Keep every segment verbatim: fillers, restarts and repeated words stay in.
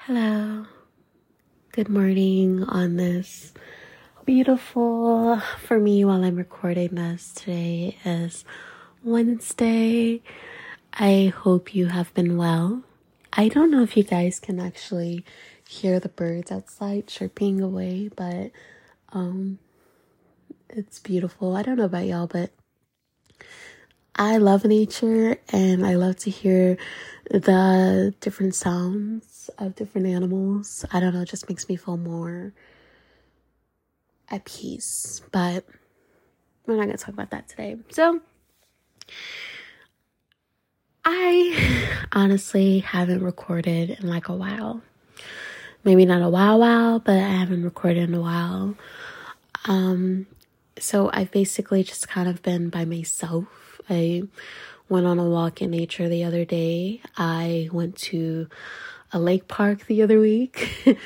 Hello. Good morning on this beautiful, for me while I'm recording this, today is Wednesday. I hope you have been well. I don't know if you guys can actually hear the birds outside chirping away, but um, it's beautiful. I don't know about y'all, but I love nature and I love to hear the different sounds of different animals. I don't know, it just makes me feel more at peace, but we're not going to talk about that today. So, I honestly haven't recorded in like a while. Maybe not a while, while, but I haven't recorded in a while. Um, so I've basically just kind of been by myself. I went on a walk in nature the other day. I went to a lake park the other week.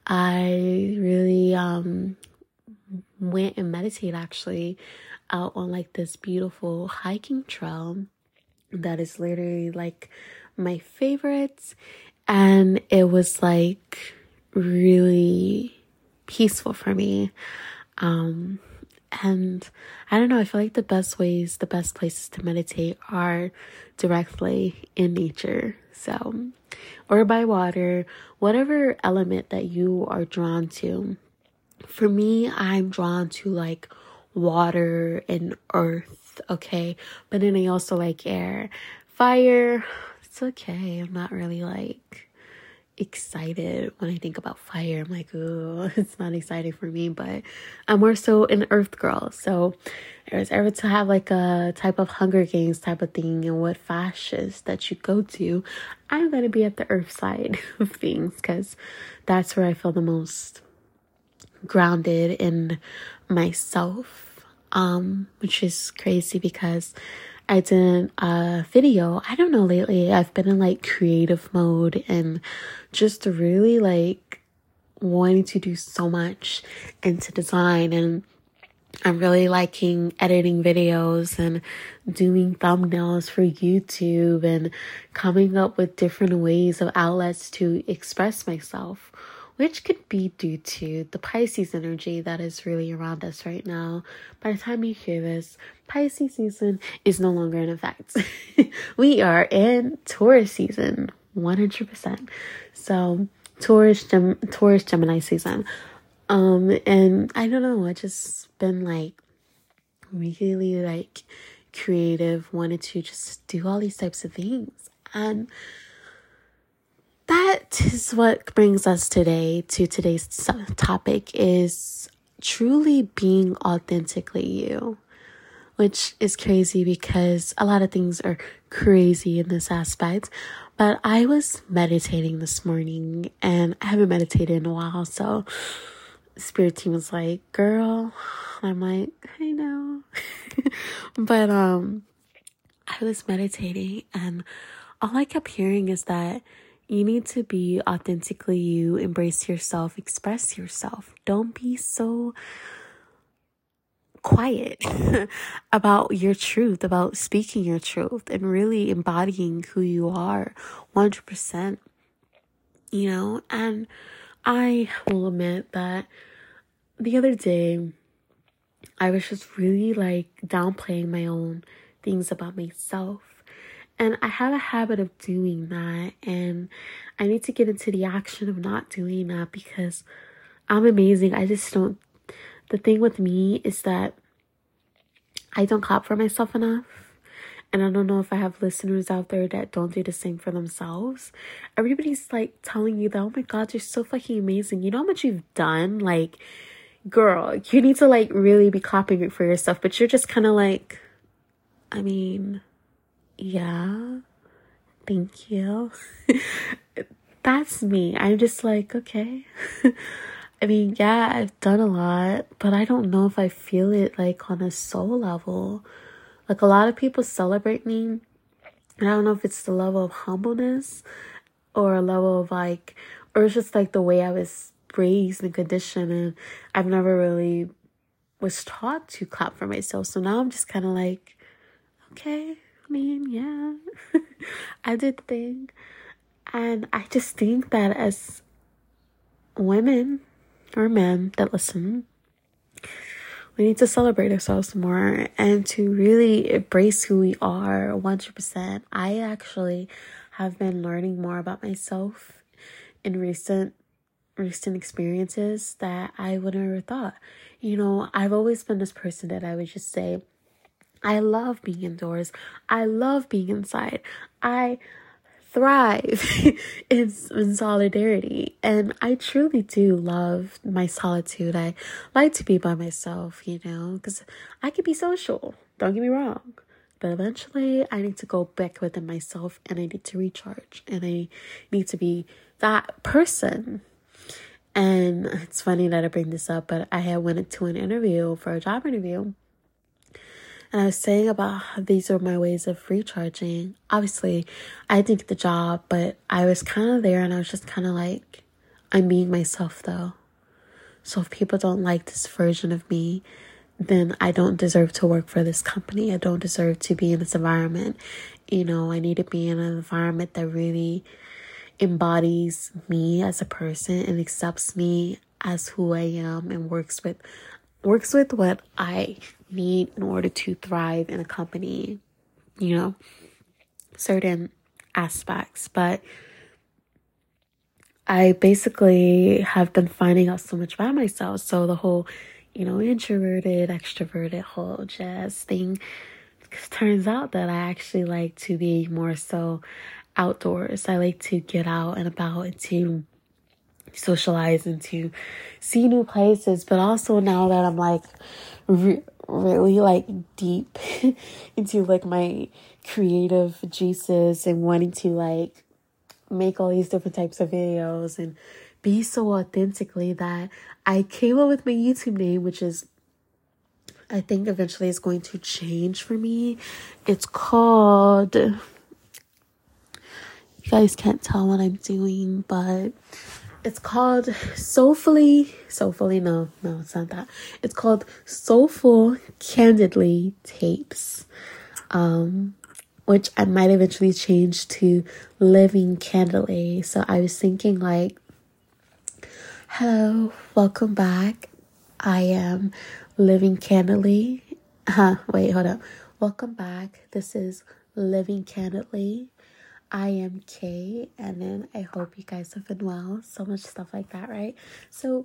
I really um went and meditated actually out on like this beautiful hiking trail that is literally like my favorites, and it was like really peaceful for me. Um And I don't know, I feel like the best ways, the best places to meditate are directly in nature. So, or by water, whatever element that you are drawn to. For me, I'm drawn to like water and earth, okay? But then I also like air. Fire, it's okay. I'm not really like excited when I think about fire. I'm like, ooh, it's not exciting for me, but I'm more so an earth girl. So if there's ever to have like a type of Hunger Games type of thing and what fascist that you go to, I'm going to be at the earth side of things because that's where I feel the most grounded in myself, um, which is crazy because I did a video. I don't know, lately I've been in like creative mode and just really like wanting to do so much into design, and I'm really liking editing videos and doing thumbnails for YouTube and coming up with different ways of outlets to express myself, which could be due to the Pisces energy that is really around us right now. By the time you hear this, Pisces season is no longer in effect. We are in Taurus season, one hundred percent. So, Taurus, Gem- Taurus Gemini season. Um, and I don't know, I just been like really like creative, wanted to just do all these types of things. And that is what brings us today to today's topic, is truly being authentically you, which is crazy because a lot of things are crazy in this aspect. But I was meditating this morning and I haven't meditated in a while. So Spirit team was like, girl, I'm like, I know. But um, I was meditating and all I kept hearing is that you need to be authentically you, embrace yourself, express yourself. Don't be so quiet about your truth, about speaking your truth and really embodying who you are one hundred percent, you know? And I will admit that the other day, I was just really like downplaying my own things about myself. And I have a habit of doing that. And I need to get into the action of not doing that because I'm amazing. I just don't. The thing with me is that I don't clap for myself enough. And I don't know if I have listeners out there that don't do the same for themselves. Everybody's like telling you that, oh my God, you're so fucking amazing. You know how much you've done? Like, girl, you need to like really be clapping for yourself. But you're just kind of like, I mean, yeah, thank you. That's me. I'm just like, okay. I mean, yeah, I've done a lot, but I don't know if I feel it like on a soul level. Like a lot of people celebrate me, and I don't know if it's the level of humbleness or a level of like, or it's just like the way I was raised and conditioned, and I've never really was taught to clap for myself. So now I'm just kind of like, okay, I mean, yeah, I did the thing. And I just think that as women or men that listen, we need to celebrate ourselves more and to really embrace who we are one hundred percent. I actually have been learning more about myself in recent recent experiences that I would have never thought. You know, I've always been this person that I would just say, I love being indoors. I love being inside. I thrive in, in solidarity. And I truly do love my solitude. I like to be by myself, you know, because I can be social. Don't get me wrong. But eventually I need to go back within myself and I need to recharge. And I need to be that person. And it's funny that I bring this up, but I had went to an interview for a job interview. And I was saying about how these are my ways of recharging. Obviously, I didn't get the job, but I was kind of there and I was just kind of like, I'm being myself though. So if people don't like this version of me, then I don't deserve to work for this company. I don't deserve to be in this environment. You know, I need to be in an environment that really embodies me as a person and accepts me as who I am and works with works with what I need in order to thrive in a company, you know, certain aspects. But I basically have been finding out so much about myself. So the whole, you know, introverted, extroverted whole jazz thing, turns out that I actually like to be more so outdoors. I like to get out and about and to socialize and to see new places. But also now that I'm like re- really like deep into like my creative juices and wanting to like make all these different types of videos and be so authentically, that I came up with my YouTube name, which is, I think eventually is going to change for me. It's called, you guys can't tell what I'm doing, but it's called Soulfully, Soulfully, no, no, it's not that. It's called Soulful Candidly Tapes, um, which I might eventually change to Living Candidly. So I was thinking like, hello, welcome back. I am Living Candidly. Huh, wait, hold up. Welcome back. This is Living Candidly. I am Kay, and then I hope you guys have been well. So much stuff like that, right? So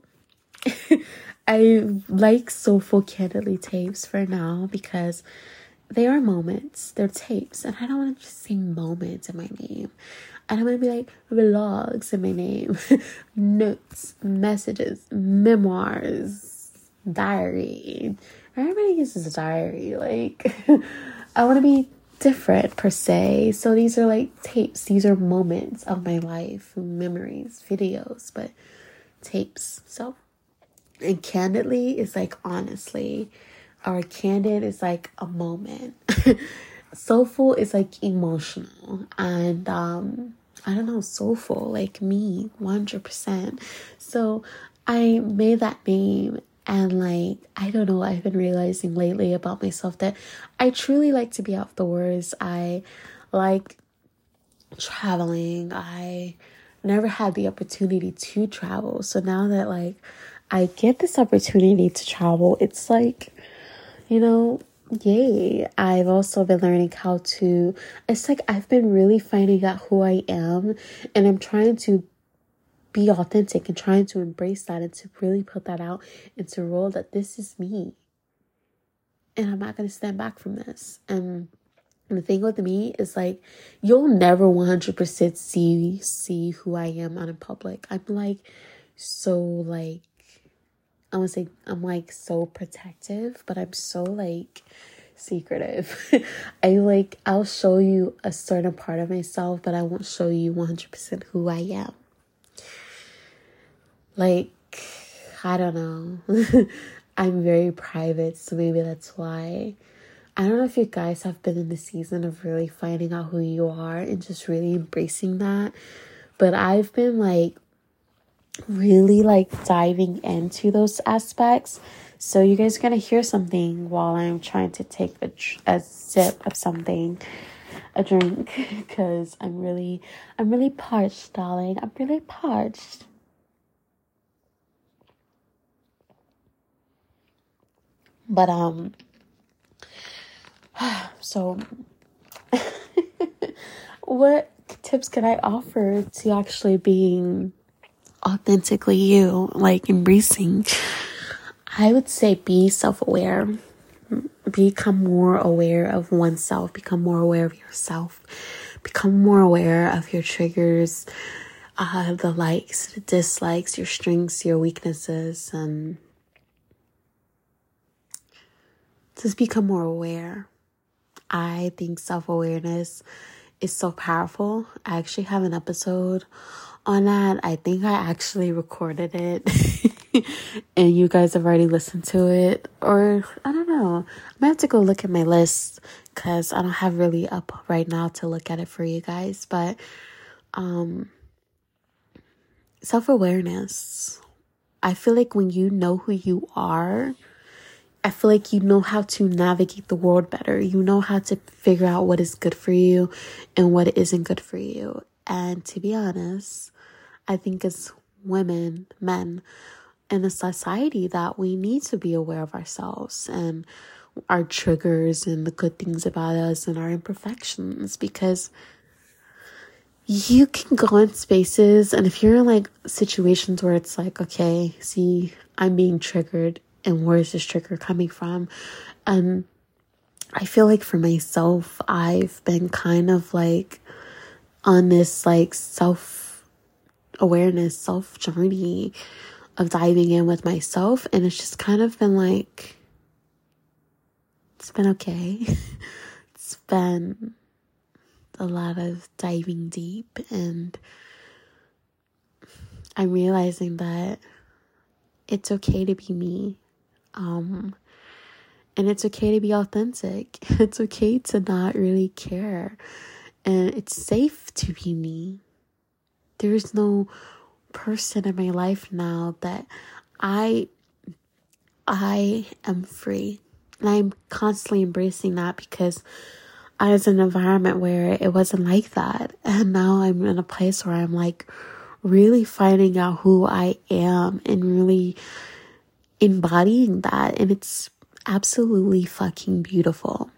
I like Soulful Candidly Tapes for now because they are moments. They're tapes, and I don't want to just say moments in my name. I don't want to be like vlogs in my name. Notes, messages, memoirs, diary. Everybody uses a diary. Like, I want to be different per se. So these are like tapes. These are moments of my life, memories, videos, but tapes. So, and candidly is like honestly, or candid is like a moment. Soulful is like emotional, and um I don't know, soulful like me one hundred percent. So I made that name. And like, I don't know, I've been realizing lately about myself that I truly like to be outdoors. I like traveling. I never had the opportunity to travel. So now that like I get this opportunity to travel, it's like, you know, yay. I've also been learning how to, it's like I've been really finding out who I am, and I'm trying to be authentic and trying to embrace that and to really put that out and to roll that this is me. And I'm not going to stand back from this. And the thing with me is like, you'll never one hundred percent see, see who I am out in public. I'm like, so like, I want to say I'm like so protective, but I'm so like secretive. I like, I'll show you a certain part of myself, but I won't show you one hundred percent who I am. Like, I don't know. I'm very private, so maybe that's why. I don't know if you guys have been in the season of really finding out who you are and just really embracing that. But I've been like really like diving into those aspects. So you guys are going to hear something while I'm trying to take a, a sip of something, a drink, because I'm really, I'm really parched, darling. I'm really parched. But, um, so what tips can I offer to actually being authentically you, like embracing? I would say be self-aware. Become more aware of oneself. Become more aware of yourself. Become more aware of your triggers, uh, the likes, the dislikes, your strengths, your weaknesses, and just become more aware. I think self-awareness is so powerful. I actually have an episode on that. I think I actually recorded it and you guys have already listened to it, or I don't know. I might have to go look at my list because I don't have really up right now to look at it for you guys. But um, self-awareness. I feel like when you know who you are, I feel like you know how to navigate the world better. You know how to figure out what is good for you and what isn't good for you. And to be honest, I think as women, men, in a society that we need to be aware of ourselves and our triggers and the good things about us and our imperfections, because you can go in spaces and if you're in like situations where it's like, okay, see, I'm being triggered and where is this trigger coming from? And I feel like for myself, I've been kind of like on this like self-awareness, self-journey of diving in with myself. And it's just kind of been like, it's been okay. It's been a lot of diving deep, and I'm realizing that it's okay to be me. Um, and it's okay to be authentic. It's okay to not really care. And it's safe to be me. There's no person in my life now that I I am free. And I'm constantly embracing that because I was in an environment where it wasn't like that. And now I'm in a place where I'm like really finding out who I am and really embodying that. And it's absolutely fucking beautiful.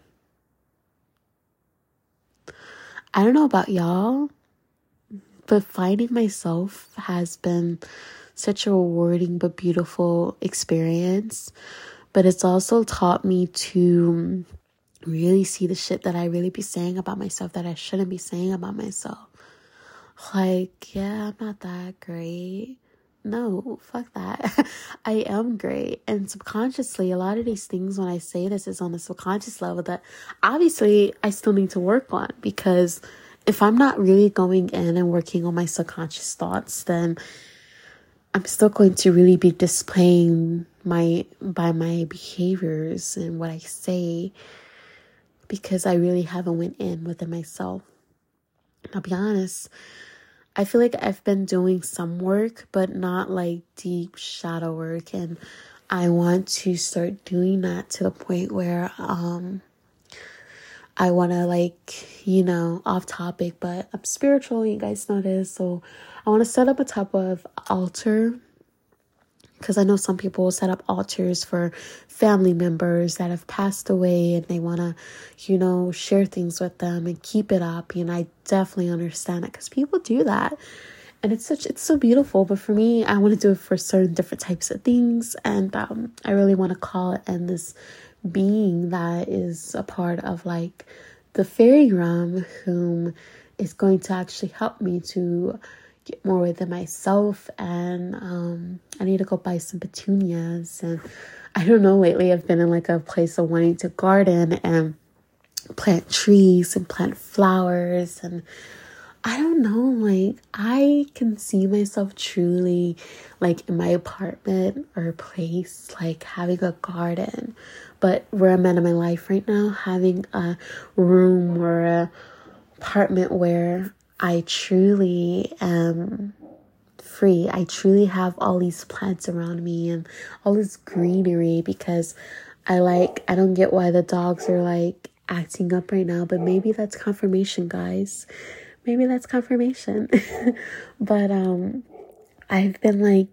I don't know about y'all, but finding myself has been such a rewarding but beautiful experience. But it's also taught me to really see the shit that I really be saying about myself that I shouldn't be saying about myself. Like, yeah, I'm not that great. No, fuck that. I am great. And subconsciously, a lot of these things, when I say this, is on a subconscious level that obviously I still need to work on, because if I'm not really going in and working on my subconscious thoughts, then I'm still going to really be displaying my by my behaviors and what I say, because I really haven't went in within myself. I'll be honest, I feel like I've been doing some work, but not like deep shadow work. And I want to start doing that to the point where um, I want to like, you know, off topic, but I'm spiritual. You guys know this. So I want to set up a type of altar, because I know some people set up altars for family members that have passed away and they want to, you know, share things with them and keep it up. And I definitely understand it, because people do that. And it's such, it's so beautiful. But for me, I want to do it for certain different types of things. And um, I really want to call it in this being that is a part of like the fairy realm, whom is going to actually help me to get more within myself. And um I need to go buy some petunias. And I don't know, lately I've been in like a place of wanting to garden and plant trees and plant flowers. And I don't know, like I can see myself truly like in my apartment or place, like having a garden. But where I'm at in my life right now, having a room or a apartment where I truly am free. I truly have all these plants around me and all this greenery, because I like, I don't get why the dogs are like acting up right now, but maybe that's confirmation, guys. Maybe that's confirmation. But um, I've been like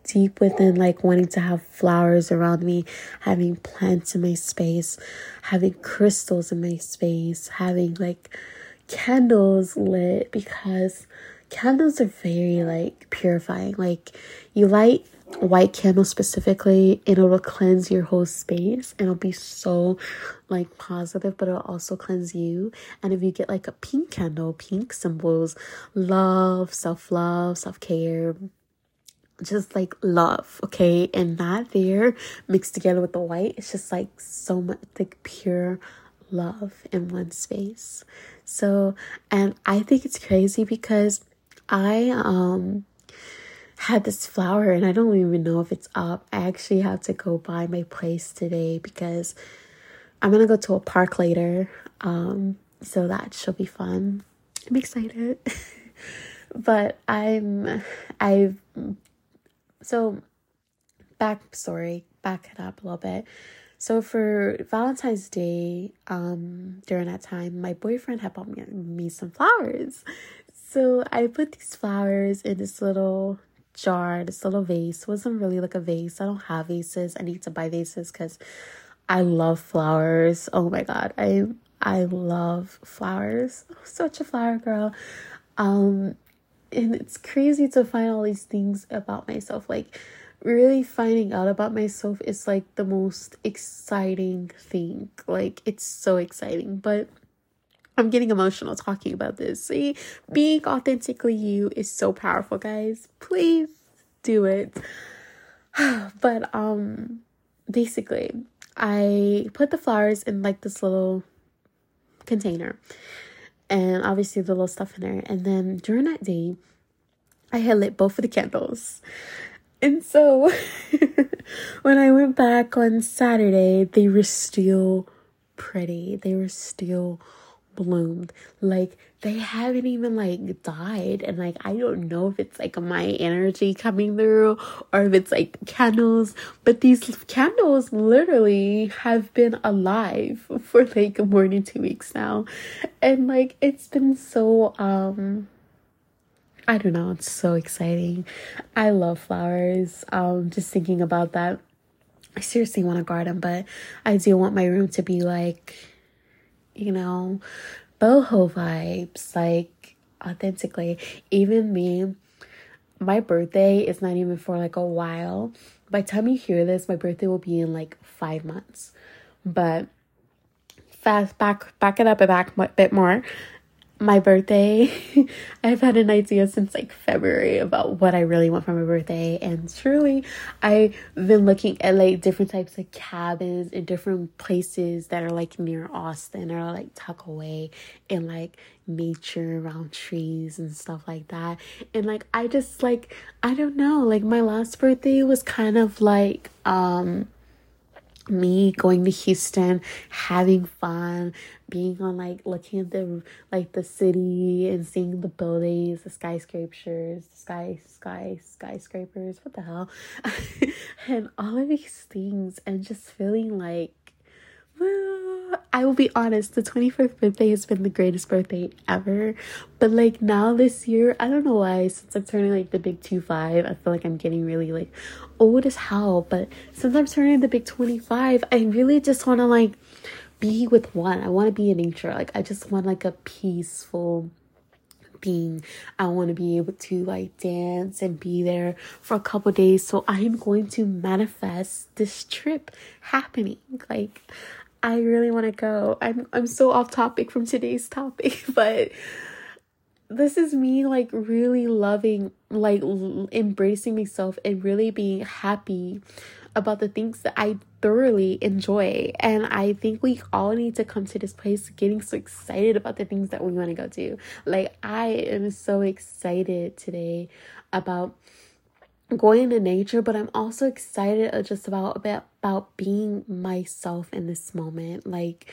deep within, like wanting to have flowers around me, having plants in my space, having crystals in my space, having like candles lit, because candles are very like purifying. Like you light white candles specifically, and it'll cleanse your whole space, and it'll be so like positive, but it'll also cleanse you. And if you get like a pink candle, pink symbols love, self-love, self-care, just like love, okay? And that there mixed together with the white, it's just like so much like pure love in one space. So, and I think it's crazy because I um had this flower, and I don't even know if it's up. I actually have to go by my place today because I'm gonna go to a park later, um so that should be fun. I'm excited. But I'm I've so backstory back it up a little bit. So for Valentine's Day, um during that time, my boyfriend had bought me, me some flowers. So I put these flowers in this little jar, this little vase. It wasn't really like a vase. I don't have vases. I need to buy vases because I love flowers. Oh my god, I I love flowers. I'm such a flower girl. Um, and it's crazy to find all these things about myself. Like really finding out about myself is like the most exciting thing. Like it's so exciting, but I'm getting emotional talking about this. See, being authentically you is so powerful, guys. Please do it. But um, basically, I put the flowers in like this little container, and obviously the little stuff in there. And then during that day, I had lit both of the candles. And so when I went back on Saturday, they were still pretty. They were still bloomed. Like they haven't even like died. And like I don't know if it's like my energy coming through or if it's like candles, but these candles literally have been alive for like more than two weeks now. And like it's been so um I don't know, it's so exciting. I love flowers. Um just thinking about that, I seriously want a garden, but I do want my room to be like, you know, boho vibes, like authentically. Even me, my birthday is not even for like a while. By the time you hear this, my birthday will be in like five months. But fast back, back it up a back a bit more. My birthday, I've had an idea since like February about what I really want for my birthday, and truly I've been looking at like different types of cabins in different places that are like near Austin or like tucked away in like nature around trees and stuff like that. And like I just like I don't know, like my last birthday was kind of like um me going to Houston, having fun, being on like looking at the like the city and seeing the buildings, the skyscrapers, the sky sky skyscrapers, what the hell, and all of these things, and just feeling like, well, I will be honest, the twenty-fifth birthday has been the greatest birthday ever. But like now this year, I don't know why, since I'm turning like the big two five, I feel like I'm getting really like old as hell. But since I'm turning the big twenty-five, I really just want to like be with one. I want to be in nature. Like I just want like a peaceful being. I want to be able to like dance and be there for a couple days. So I am going to manifest this trip happening. Like I really want to go. I'm I'm so off topic from today's topic, but this is me like really loving, like l- embracing myself and really being happy about the things that I thoroughly enjoy. And I think we all need to come to this place getting so excited about the things that we want to go do. Like I am so excited today about going to nature, but I'm also excited just about about, about being myself in this moment. Like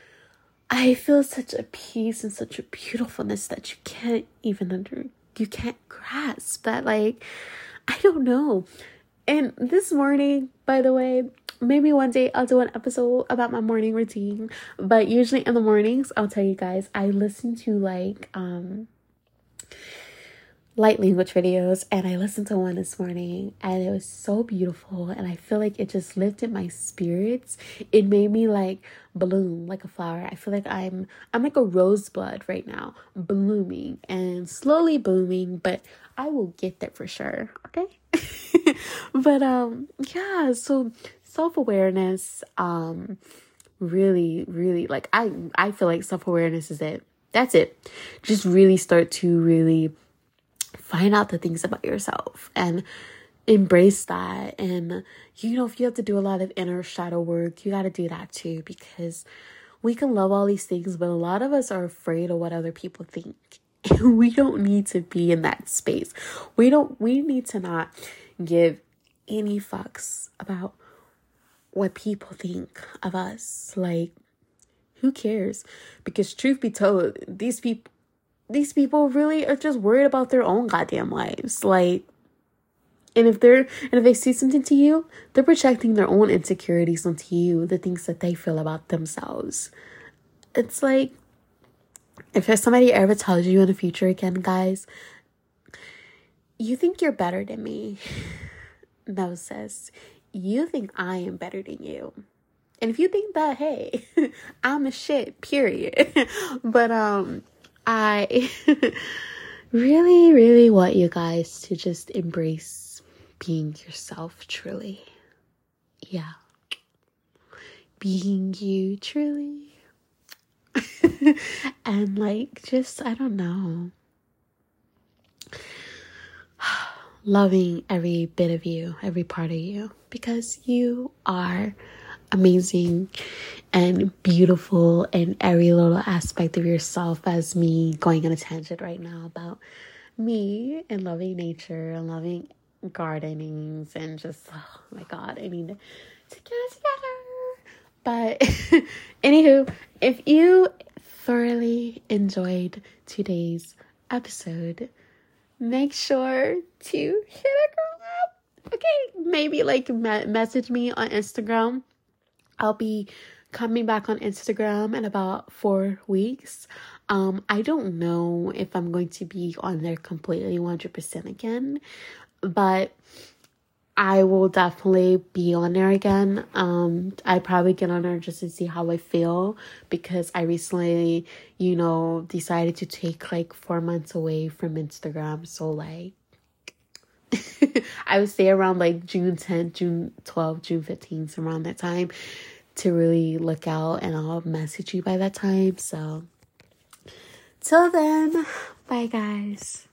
I feel such a peace and such a beautifulness that you can't even under you can't grasp that. Like I don't know. And this morning, by the way, maybe one day I'll do an episode about my morning routine, but usually in the mornings, I'll tell you guys, I listen to like um light language videos, and I listened to one this morning and it was so beautiful, and I feel like it just lifted my spirits. It made me like bloom like a flower. I feel like I'm I'm like a rosebud right now, blooming and slowly blooming, but I will get there for sure. Okay. But um yeah, so self-awareness, um really really like I I feel like self-awareness is it. That's it. Just really start to really find out the things about yourself and embrace that. And, you know, if you have to do a lot of inner shadow work, you got to do that too, because we can love all these things, but a lot of us are afraid of what other people think. And we don't need to be in that space. We don't, we need to not give any fucks about what people think of us. Like, who cares? Because truth be told, these people, these people really are just worried about their own goddamn lives. Like, and if they're, and if they see something to you, they're projecting their own insecurities onto you, the things that they feel about themselves. It's like, if somebody ever tells you in the future again, guys, you think you're better than me. No, sis, you think I am better than you. And if you think that, hey, I'm a shit, period. But, um, I really, really want you guys to just embrace being yourself truly. Yeah. Being you truly. And like, just, I don't know. Loving every bit of you, every part of you. Because you are amazing and beautiful in every little aspect of yourself, as me going on a tangent right now about me and loving nature and loving gardenings and just, oh my god, I need to get it together. But anywho, if you thoroughly enjoyed today's episode, make sure to hit a girl up. Okay, maybe like me- message me on Instagram. I'll be coming back on Instagram in about four weeks. Um, I don't know if I'm going to be on there completely one hundred percent again, but I will definitely be on there again. Um, I probably get on there just to see how I feel, because I recently, you know, decided to take like four months away from Instagram. So like, I would say around like June tenth, June twelfth, June fifteenth, around that time, to really look out, and I'll message you by that time. So till then, bye guys.